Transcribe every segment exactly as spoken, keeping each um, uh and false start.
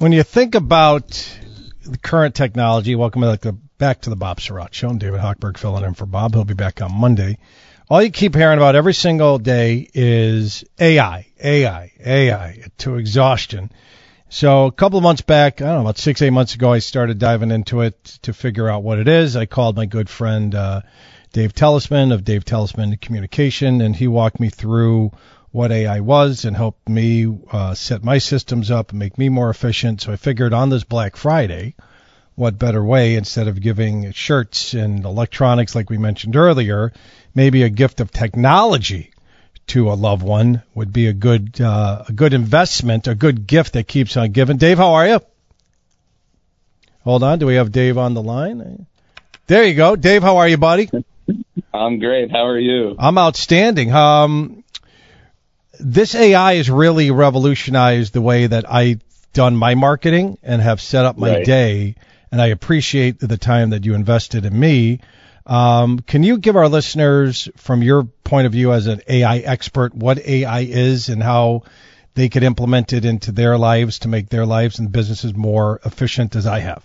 when you think about the current technology, welcome back to, back to the Bob Surratt Show. I'm David Hochberg filling in for Bob. He'll be back on Monday. All you keep hearing about every single day is A I, A I, A I to exhaustion. So a couple of months back, I don't know, about six, eight months ago, I started diving into it to figure out what it is. I called my good friend uh, Dave Tellisman of Dave Tellisman Communication, and he walked me through what A I was and helped me uh, set my systems up and make me more efficient. So I figured on this Black Friday, what better way, instead of giving shirts and electronics like we mentioned earlier, maybe a gift of technology to a loved one would be a good uh, a good investment, a good gift that keeps on giving. Dave, how are you? Hold on. Do we have Dave on the line? There you go. Dave, how are you, buddy? I'm great. How are you? I'm outstanding. Um, this A I has really revolutionized the way that I've done my marketing and have set up my Right. day, and I appreciate the time that you invested in me. Um, can you give our listeners, from your point of view as an A I expert, what A I is and how they could implement it into their lives to make their lives and businesses more efficient as I have?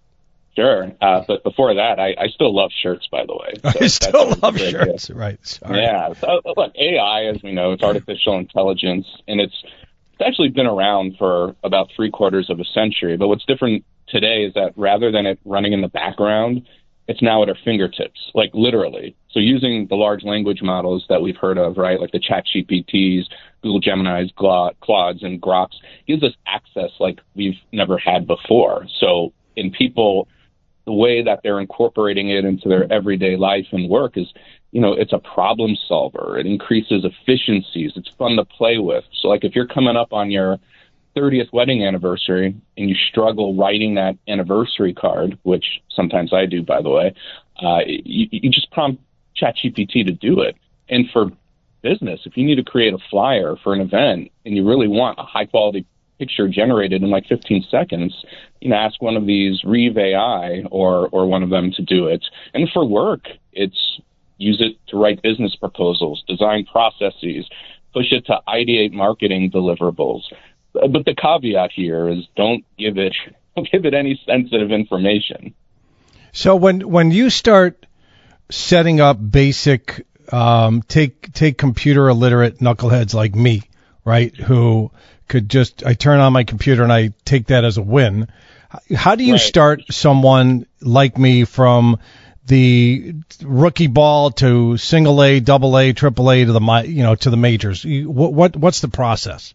Sure. Uh, but before that, I, I still love shirts, by the way. So I still love great shirts. gift. Right. Sorry. Yeah. So, look, A I, as we know, it's artificial intelligence, and it's, it's actually been around for about three quarters of a century. But what's different today is that rather than it running in the background, it's now at our fingertips, like literally. So using the large language models that we've heard of, right, like the ChatGPTs, Google Geminis, Claudes, and Groks, gives us access like we've never had before. So in people, the way that they're incorporating it into their everyday life and work is, you know, it's a problem solver. It increases efficiencies. It's fun to play with. So like if you're coming up on your thirtieth wedding anniversary and you struggle writing that anniversary card, which sometimes I do, by the way, uh, you, you just prompt ChatGPT to do it. And for business, if you need to create a flyer for an event and you really want a high quality picture generated in like fifteen seconds, you know, ask one of these Reeve A I or, or one of them to do it. And for work, it's use it to write business proposals, design processes, push it to ideate marketing deliverables. But the caveat here is don't give it don't give it any sensitive information. So when when you start setting up basic, um, take take computer illiterate knuckleheads like me, right, who could just, I turn on my computer and I take that as a win. How do you Right. start someone like me from the rookie ball to single A, double A, triple A to the mi- you know to the majors? You- What, what what's the process?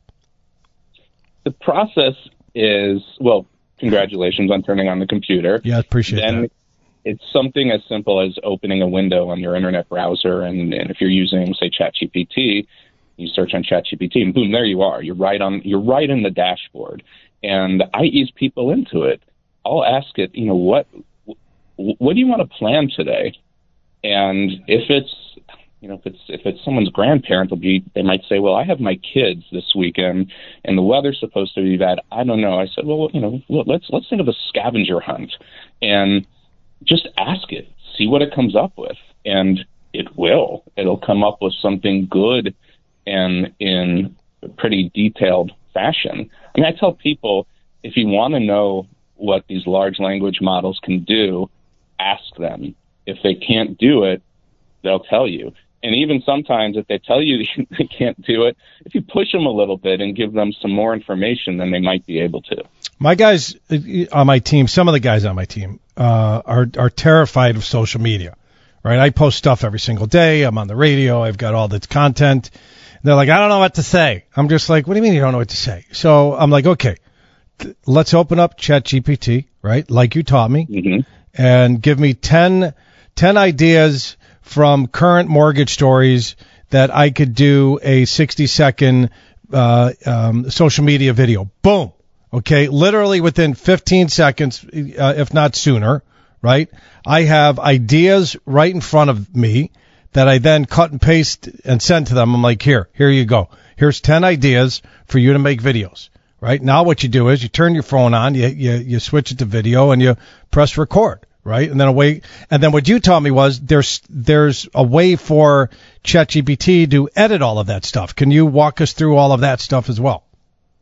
The process is, well, congratulations on turning on the computer. Yeah, I appreciate then that. It's something as simple as opening a window on your internet browser, and, and if you're using, say, ChatGPT, you search on ChatGPT, and boom, there you are. You're right on. You're right in the dashboard, and I ease people into it. I'll ask it, you know, what what do you want to plan today? And if it's You know, if it's if it's someone's grandparent, they'll be they might say, well, I have my kids this weekend, and the weather's supposed to be bad. I don't know. I said, well, you know, let's let's think of a scavenger hunt, and just ask it, see what it comes up with, and it will. It'll come up with something good, and in a pretty detailed fashion. I mean, I tell people, if you want to know what these large language models can do, ask them. If they can't do it, they'll tell you. And even sometimes if they tell you they can't do it, if you push them a little bit and give them some more information, then they might be able to. My guys on my team, some of the guys on my team, uh, are are terrified of social media, right? I post stuff every single day. I'm on the radio. I've got all this content. They're like, I don't know what to say. I'm just like, what do you mean you don't know what to say? So I'm like, okay, th- let's open up ChatGPT, right, like you taught me, Mm-hmm. and give me ten, ten ideas from current mortgage stories that I could do a sixty second uh, um, social media video. Boom. Okay. Literally within fifteen seconds, uh, if not sooner, right? I have ideas right in front of me that I then cut and paste and send to them. I'm like, here, here you go. Here's ten ideas for you to make videos, right? Now what you do is you turn your phone on, you, you, you switch it to video, and you press record. Right, and then a way, and then what you taught me was there's there's a way for ChatGPT to edit all of that stuff. Can you walk us through all of that stuff as well?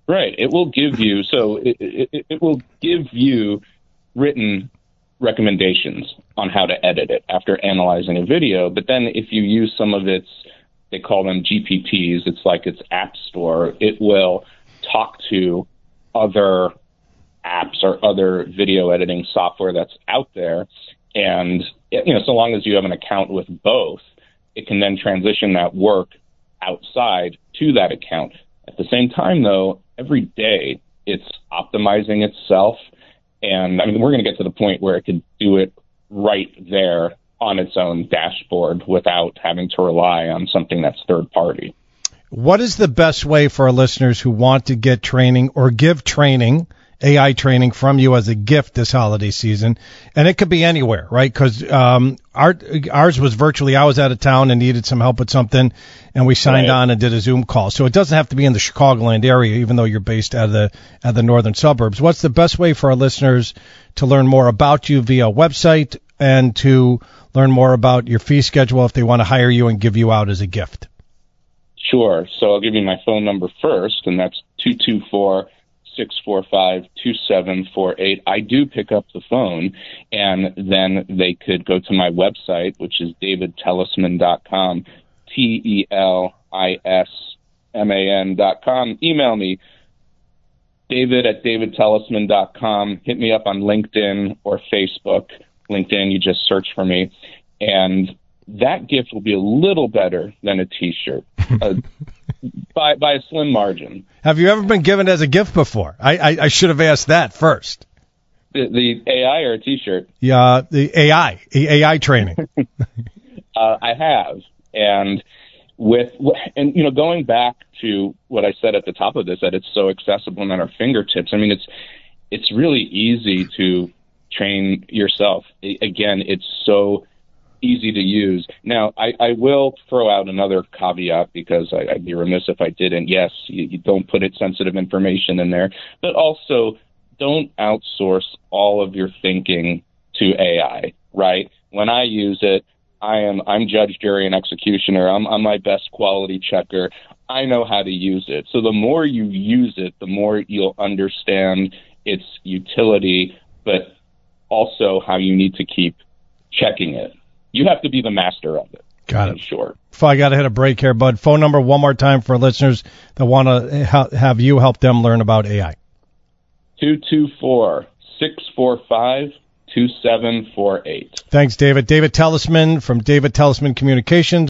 Right. It will give you, so it, it, it will give you written recommendations on how to edit it after analyzing a video. But then if you use some of its, they call them G P Ts, it's like its app store, it will talk to other apps or other video editing software that's out there. And, you know, so long as you have an account with both, it can then transition that work outside to that account. At the same time, though, every day it's optimizing itself. And I mean, we're going to get to the point where it can do it right there on its own dashboard without having to rely on something that's third party. What is the best way for our listeners who want to get training or give training, A I training from you as a gift this holiday season? And it could be anywhere, right? Because um, our, ours was virtually, I was out of town and needed some help with something, and we signed right. on and did a Zoom call. So it doesn't have to be in the Chicagoland area, even though you're based out of the, out of the northern suburbs. What's the best way for our listeners to learn more about you via website and to learn more about your fee schedule if they want to hire you and give you out as a gift? Sure. So I'll give you my phone number first, and that's two two four, six four five, two seven four eight. I do pick up the phone, and then they could go to my website, which is david tellisman dot com, T E L I S M A N dot com. Email me, david at david tellisman dot com. Hit me up on LinkedIn or Facebook. LinkedIn, you just search for me. And that gift will be a little better than a T-shirt uh, by by a slim margin. Have you ever been given as a gift before? I, I, I should have asked that first. The, the A I or a T-shirt? Yeah, the A I, A I training. uh, I have, and with and you know, going back to what I said at the top of this, that it's so accessible and at our fingertips. I mean, it's it's really easy to train yourself. Again, it's so easy to use. Now, I, I will throw out another caveat because I, I'd be remiss if I didn't. Yes, you, you don't put it sensitive information in there, but also don't outsource all of your thinking to A I, right? When I use it, I am I'm judge, jury, and executioner. I'm, I'm my best quality checker. I know how to use it. So the more you use it, the more you'll understand its utility, but also how you need to keep checking it. You have to be the master of it. Got it. Sure. I got to hit a break here, bud. Phone number one more time for listeners that want to ha- have you help them learn about A I. two two four, six four five, two seven four eight. Thanks, David. David Tellisman from David Tellisman Communications.